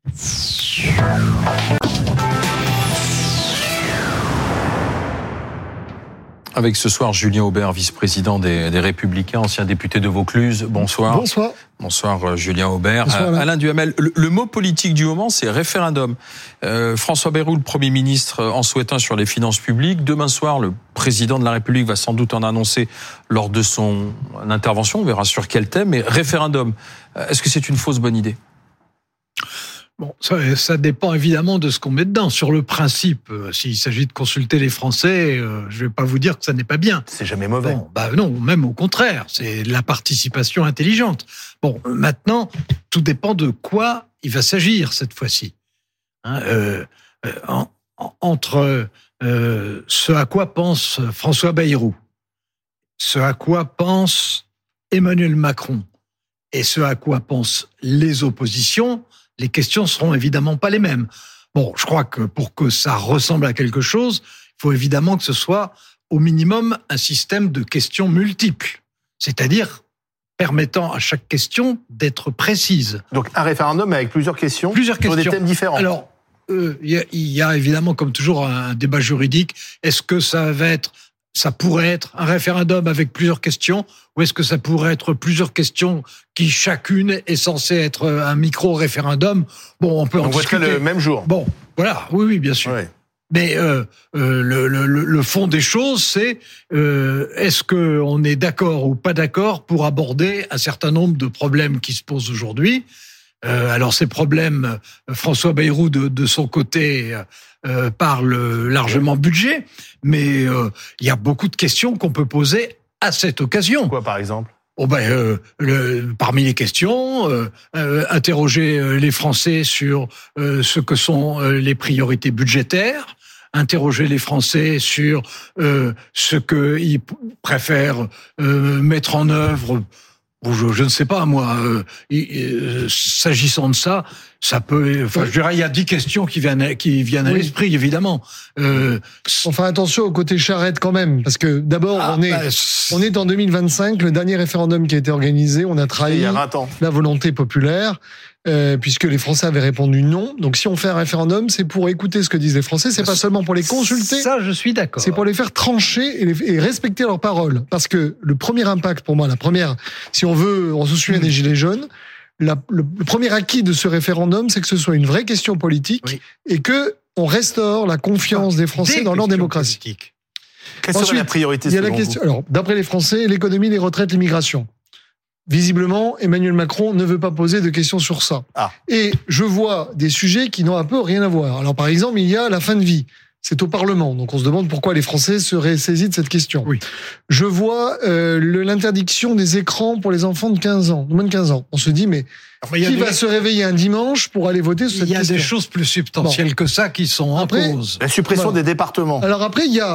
Avec ce soir Julien Aubert, vice-président des Républicains, ancien député de Vaucluse. Bonsoir. Bonsoir. Bonsoir Julien Aubert. Bonsoir, Alain Duhamel, le mot politique du moment, c'est référendum. François Bayrou, le Premier ministre, en souhaitant sur les finances publiques. Demain soir, le président de la République va sans doute en annoncer lors de son intervention. On verra sur quel thème. Mais référendum, est-ce que c'est une fausse bonne idée ? Bon, ça dépend évidemment de ce qu'on met dedans. Sur le principe, s'il s'agit de consulter les Français, je vais pas vous dire que ça n'est pas bien. C'est jamais mauvais. Bon, non, même au contraire, c'est de la participation intelligente. Bon, maintenant, tout dépend de quoi il va s'agir cette fois-ci. Entre ce à quoi pense François Bayrou, ce à quoi pense Emmanuel Macron et ce à quoi pensent les oppositions, les questions seront évidemment pas les mêmes. Bon, je crois que pour que ça ressemble à quelque chose, il faut évidemment que ce soit au minimum un système de questions multiples, c'est-à-dire permettant à chaque question d'être précise. Donc un référendum avec plusieurs questions sur des thèmes différents. Alors, il y a évidemment, comme toujours, un débat juridique. Est-ce que ça pourrait être un référendum avec plusieurs questions, ou est-ce que ça pourrait être plusieurs questions qui chacune est censée être un micro-référendum ? Bon, on peut en discuter. On voterait le même jour. Bon, voilà, oui, bien sûr. Ouais. Mais le fond des choses, c'est est-ce que on est d'accord ou pas d'accord pour aborder un certain nombre de problèmes qui se posent aujourd'hui ? Alors ces problèmes, François Bayrou de son côté parle largement budget, mais il y a beaucoup de questions qu'on peut poser à cette occasion. Quoi par exemple ? Parmi les questions, interroger les Français sur ce que sont les priorités budgétaires, interroger les Français sur ce qu'ils préfèrent mettre en œuvre. Je ne sais pas, moi, s'agissant de ça, ça peut, je dirais, il y a 10 questions qui viennent à l'esprit, évidemment. Enfin, attention au côté charrette quand même, parce que d'abord, on est en 2025, le dernier référendum qui a été organisé, on a trahi la volonté populaire. Puisque les Français avaient répondu non. Donc si on fait un référendum, c'est pour écouter ce que disent les Français, c'est pas seulement pour les consulter. Ça, je suis d'accord. C'est pour les faire trancher et respecter leurs paroles. Parce que le premier impact, pour moi, si on se souvient des Gilets jaunes, le premier acquis de ce référendum, c'est que ce soit une vraie question politique et que on restaure la confiance des Français dans leur démocratie. Quelle serait la priorité selon vous ? Alors, d'après les Français, l'économie, les retraites, l'immigration. Visiblement, Emmanuel Macron ne veut pas poser de questions sur ça. Et je vois des sujets qui n'ont un peu rien à voir. Alors, par exemple, il y a la fin de vie. C'est au Parlement. Donc, on se demande pourquoi les Français seraient saisis de cette question. Oui. Je vois l'interdiction des écrans pour les enfants de 15 ans, de moins de 15 ans. On se dit, mais qui va se réveiller un dimanche pour aller voter sur cette question ? Il y a des choses plus substantielles que ça qui sont en cause. La suppression des départements. Alors après, il y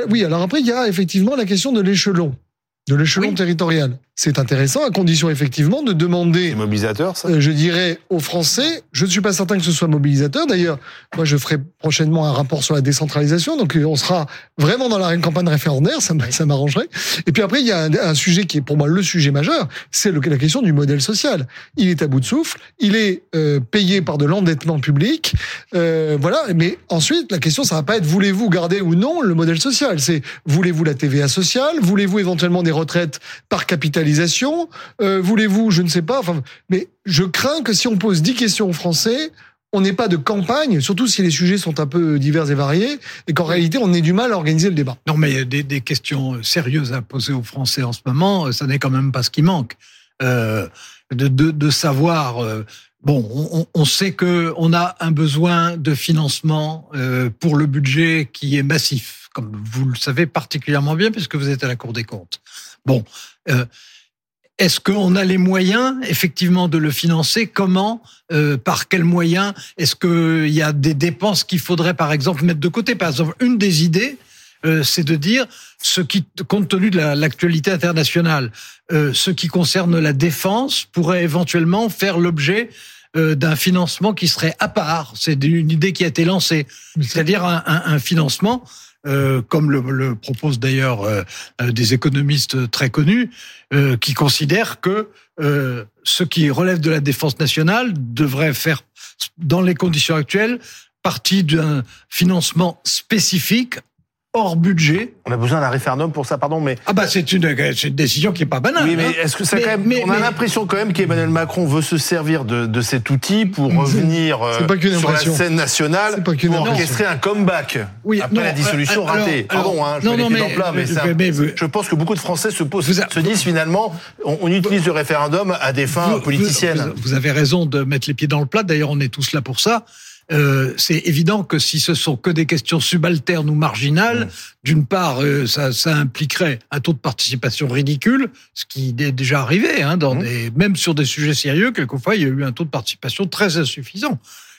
a effectivement la question de l'échelon territorial. C'est intéressant, à condition effectivement de demander... C'est mobilisateur, ça ? Je dirais aux Français, je ne suis pas certain que ce soit mobilisateur. D'ailleurs, moi je ferai prochainement un rapport sur la décentralisation, donc on sera vraiment dans la campagne référendaire, ça m'arrangerait. Et puis après, il y a un sujet qui est pour moi le sujet majeur, c'est la question du modèle social. Il est à bout de souffle, il est payé par de l'endettement public, voilà. Mais ensuite, la question, ça va pas être voulez-vous garder ou non le modèle social, c'est voulez-vous la TVA sociale, voulez-vous éventuellement des retraites par capitalisation, voulez-vous, je ne sais pas, mais je crains que si on pose 10 questions aux Français, on n'ait pas de campagne, surtout si les sujets sont un peu divers et variés, et qu'en réalité, on ait du mal à organiser le débat. Non, mais des questions sérieuses à poser aux Français en ce moment, ça n'est quand même pas ce qui manque. De savoir... on sait que on a un besoin de financement pour le budget qui est massif, comme vous le savez particulièrement bien, puisque vous êtes à la Cour des comptes. Est-ce qu'on a les moyens, effectivement, de le financer ? Comment ? Par quels moyens ? Est-ce qu'il y a des dépenses qu'il faudrait, par exemple, mettre de côté ? Par exemple, une des idées, c'est de dire, compte tenu de l'actualité internationale, ce qui concerne la défense pourrait éventuellement faire l'objet d'un financement qui serait à part. C'est une idée qui a été lancée. C'est-à-dire un financement comme le proposent d'ailleurs des économistes très connus, qui considèrent que ce qui relève de la défense nationale devrait faire, dans les conditions actuelles, partie d'un financement spécifique hors budget. On a besoin d'un référendum pour ça, pardon, mais... Ah bah c'est une décision qui est pas banale. Oui, mais est-ce que ça on a l'impression quand même qu'Emmanuel Macron veut se servir de cet outil pour revenir sur la scène nationale pour orchestrer un comeback après la dissolution ratée. Pardon, je vais les pieds dans le plat, mais je pense que beaucoup de Français se disent finalement, on utilise le référendum à des fins politiciennes. Vous avez raison de mettre les pieds dans le plat, d'ailleurs on est tous là pour ça. C'est évident que si ce sont que des questions subalternes ou marginales, d'une part, ça impliquerait un taux de participation ridicule, ce qui est déjà arrivé, même sur des sujets sérieux, quelquefois il y a eu un taux de participation très insuffisant.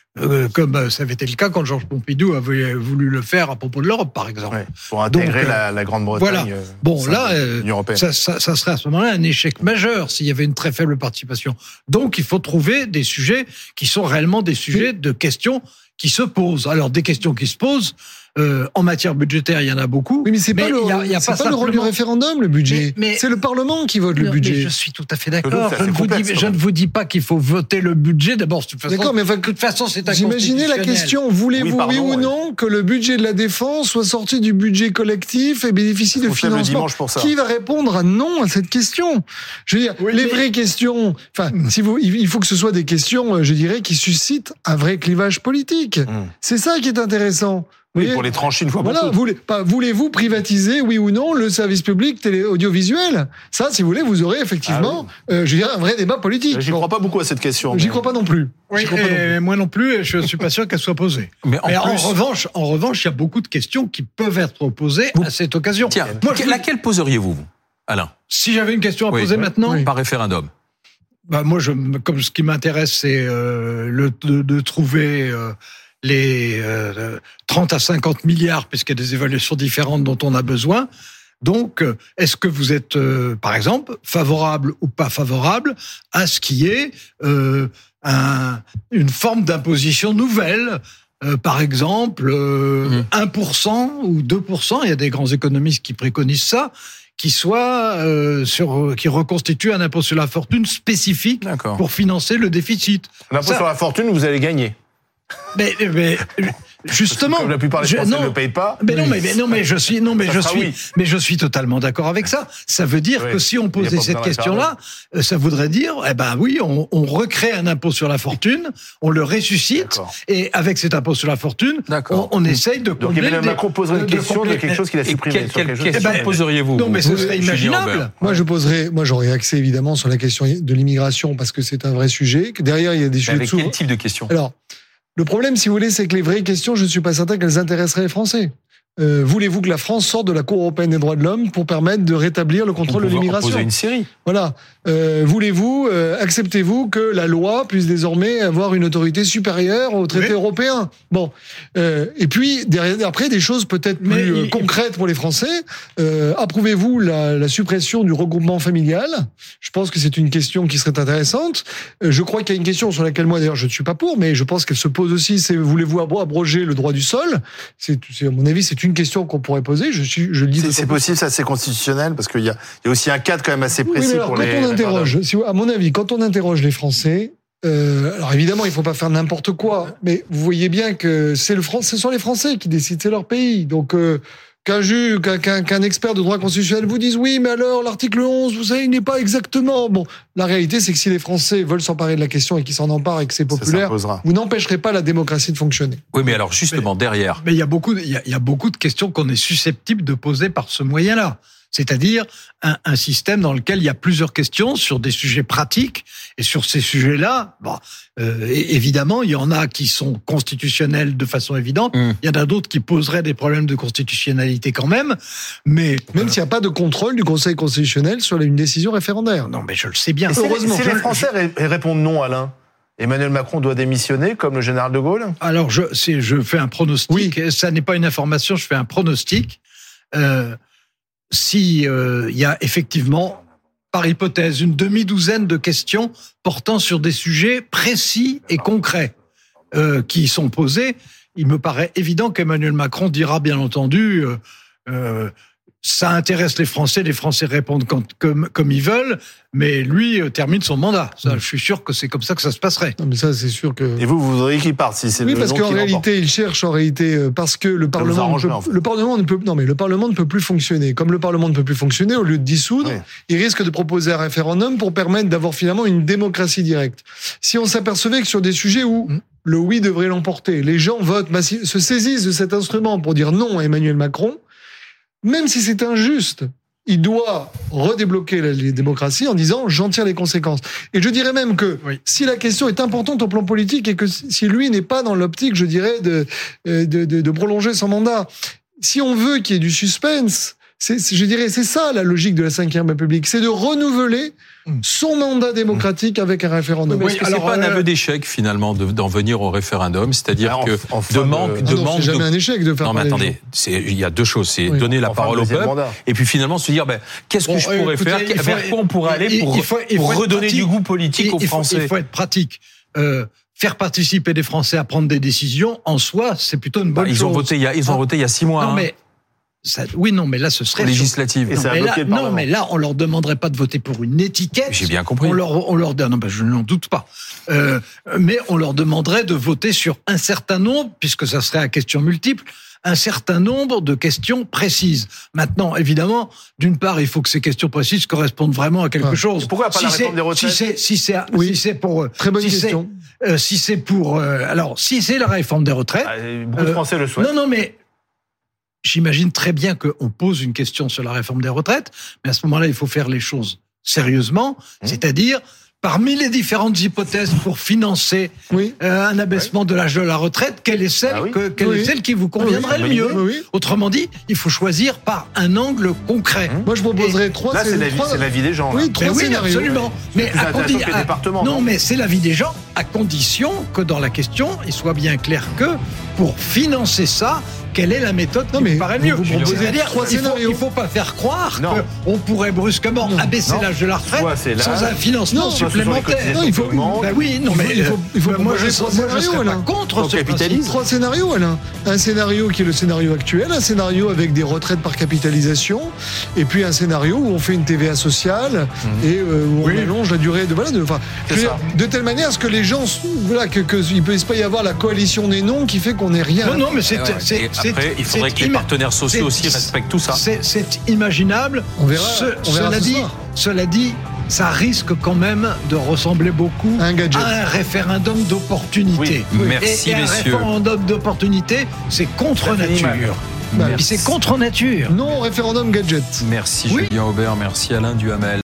Comme ça avait été le cas quand Georges Pompidou avait voulu le faire à propos de l'Europe, par exemple. Ouais, pour intégrer la Grande-Bretagne. Voilà. Bon, là, ça serait à ce moment-là un échec majeur s'il y avait une très faible participation. Donc, il faut trouver des sujets qui sont réellement des sujets de questions qui se posent. Alors, des questions qui se posent, en matière budgétaire, il y en a beaucoup. Oui, mais c'est pas le rôle du référendum, le budget. Mais c'est le Parlement qui vote le budget. Mais je suis tout à fait d'accord. Je ne vous dis pas qu'il faut voter le budget. D'abord, de toute façon, c'est inconstitutionnel. J'imaginez la question, voulez-vous, oui ou non, que le budget de la défense soit sorti du budget collectif et bénéficie de financement? Qui va répondre à non à cette question? Je veux dire, les vraies questions, il faut que ce soit des questions, je dirais, qui suscitent un vrai clivage politique. C'est ça qui est intéressant. Oui, pour les trancher une fois pour toutes. Voulez-vous privatiser, oui ou non, le service public audiovisuel? Ça, si vous voulez, vous aurez effectivement, je dirais, un vrai débat politique. J'y crois pas beaucoup à cette question. J'y crois pas non plus. Moi non plus, et je suis pas sûr qu'elle soit posée. Mais en revanche, il y a beaucoup de questions qui peuvent être posées à cette occasion. Tiens, laquelle poseriez-vous, Alain? Si j'avais une question à poser maintenant? Par référendum. Moi, comme ce qui m'intéresse, c'est de trouver les 30 à 50 milliards, puisqu'il y a des évaluations différentes dont on a besoin. Donc, est-ce que vous êtes, par exemple, favorable ou pas favorable à ce qui est une forme d'imposition nouvelle, par exemple 1% ou 2%, il y a des grands économistes qui préconisent ça, qui reconstitue un impôt sur la fortune spécifique pour financer le déficit. L'impôt sur la fortune, vous allez gagner. Mais justement, comme la plupart des Français ne le payent pas. Mais je suis totalement d'accord avec ça. Ça veut dire que si on posait cette question-là, ça voudrait dire, on recrée un impôt sur la fortune, on le ressuscite, et avec cet impôt sur la fortune, on essaye de combler. Donc Emmanuel Macron poserait une question de quelque chose qu'il a supprimé. Quelle question poseriez-vous? Non, mais ce serait imaginable. Moi, j'aurais axé évidemment sur la question de l'immigration parce que c'est un vrai sujet. Derrière, il y a des sujets de quel type de questions? Alors, le problème, si vous voulez, c'est que les vraies questions, je ne suis pas certain qu'elles intéresseraient les Français. Voulez-vous que la France sorte de la Cour européenne des droits de l'homme pour permettre de rétablir le contrôle de l'immigration? Poser une série. Voilà. Voulez-vous, acceptez-vous que la loi puisse désormais avoir une autorité supérieure au traité européen? Bon. Et puis, après, des choses peut-être plus concrètes pour les Français. Approuvez-vous la suppression du regroupement familial? Je pense que c'est une question qui serait intéressante. Je crois qu'il y a une question sur laquelle moi, d'ailleurs, je ne suis pas pour, mais je pense qu'elle se pose aussi, c'est voulez-vous abroger le droit du sol? À mon avis, c'est une question qu'on pourrait poser. Je le dis. C'est possible, ça, c'est constitutionnel, parce qu'il y a aussi un cadre quand même assez précis pour les. À mon avis, quand on interroge les Français, alors évidemment, il faut pas faire n'importe quoi, mais vous voyez bien que ce sont les Français qui décident, c'est leur pays. Donc, qu'un expert de droit constitutionnel vous dise oui, mais alors l'article 11, vous savez, il n'est pas exactement. Bon, la réalité, c'est que si les Français veulent s'emparer de la question et qu'ils s'en emparent et que c'est populaire, vous n'empêcherez pas la démocratie de fonctionner. Oui, mais alors justement derrière. Mais il y a beaucoup de questions qu'on est susceptible de poser par ce moyen-là. C'est-à-dire un système dans lequel il y a plusieurs questions sur des sujets pratiques, et sur ces sujets-là, évidemment, il y en a qui sont constitutionnels de façon évidente, il y en a d'autres qui poseraient des problèmes de constitutionnalité quand même, mais même s'il n'y a pas de contrôle du Conseil constitutionnel sur une décision référendaire. Non, mais je le sais bien. Heureusement. Si les Français répondent non, Alain, Emmanuel Macron doit démissionner comme le général de Gaulle? Alors, je fais un pronostic. Ça n'est pas une information, je fais un pronostic. Si il y a effectivement, par hypothèse, une demi-douzaine de questions portant sur des sujets précis et concrets, qui y sont posées, il me paraît évident qu'Emmanuel Macron dira bien entendu ça intéresse les Français répondent comme ils veulent, mais lui termine son mandat. Ça, je suis sûr que c'est comme ça que ça se passerait. Non, mais ça, c'est sûr que. Et vous voudriez qu'il parte si c'est oui, parce qu'en réalité, il cherche parce que le Parlement ne peut plus fonctionner. Comme le Parlement ne peut plus fonctionner, au lieu de dissoudre, il risque de proposer un référendum pour permettre d'avoir finalement une démocratie directe. Si on s'apercevait que sur des sujets où le oui devrait l'emporter, les gens votent massivement, se saisissent de cet instrument pour dire non à Emmanuel Macron. Même si c'est injuste, il doit redébloquer les démocraties en disant « j'en tire les conséquences ». Et je dirais même que si la question est importante au plan politique et que si lui n'est pas dans l'optique, je dirais, de prolonger son mandat, si on veut qu'il y ait du suspense, je dirais c'est ça la logique de la Ve République, c'est de renouveler son mandat démocratique avec un référendum. Oui, est-ce que c'est pas un aveu d'échec finalement d'en venir au référendum, c'est-à-dire que c'est jamais un échec de faire. Non mais attendez, il y a deux choses, c'est donner la parole au peuple et puis finalement se dire qu'est-ce que je pourrais faire, vers quoi on pourrait aller pour redonner du goût politique aux Français. Il faut être pratique. Faire participer des Français à prendre des décisions en soi, c'est plutôt une bonne chose. Ils ont voté il y a 6 mois. Non mais mais là, ce serait législative. Mais là, on leur demanderait pas de voter pour une étiquette. J'ai bien compris. On leur non, je n'en doute pas. Mais on leur demanderait de voter sur un certain nombre, puisque ça serait à question multiple, un certain nombre de questions précises. Maintenant, évidemment, d'une part, il faut que ces questions précises correspondent vraiment à quelque chose. Pourquoi pas la réforme des retraites ? Si c'est pour très bonne question. Si c'est pour si c'est la réforme des retraites, beaucoup de Français le souhaitent. Non, mais j'imagine très bien qu'on pose une question sur la réforme des retraites, mais à ce moment-là, il faut faire les choses sérieusement, c'est-à-dire parmi les différentes hypothèses pour financer un abaissement de l'âge de la retraite, quelle est celle qui vous conviendrait le mieux. Autrement dit, il faut choisir par un angle concret. Moi, je proposerais trois. Là, c'est la vie des gens. Oui, trois scénarios. Absolument. Mais mais c'est la vie des gens à condition que dans la question, il soit bien clair que pour financer ça, quelle est la méthode qui me paraît mieux. C'est-à-dire, il ne faut pas faire croire qu'on pourrait brusquement abaisser l'âge de la retraite sans un financement supplémentaire. Il faut. Moi, je ne serais pas contre ce capitalisme. Trois scénarios, Alain. Un scénario qui est le scénario actuel, un scénario avec des retraites par capitalisation, et puis un scénario où on fait une TVA sociale et où on allonge la durée de telle manière à ce que les gens, qu'il ne puisse pas y avoir la coalition des noms qui fait qu'on n'ait rien. Non, mais après, il faudrait que les partenaires sociaux aussi respectent tout ça. C'est imaginable. On verra cela dit, ça risque quand même de ressembler beaucoup à un référendum d'opportunité. Merci, et un référendum d'opportunité, c'est contre nature. Puis c'est contre nature. Non, référendum gadget. Merci Julien Aubert, merci Alain Duhamel.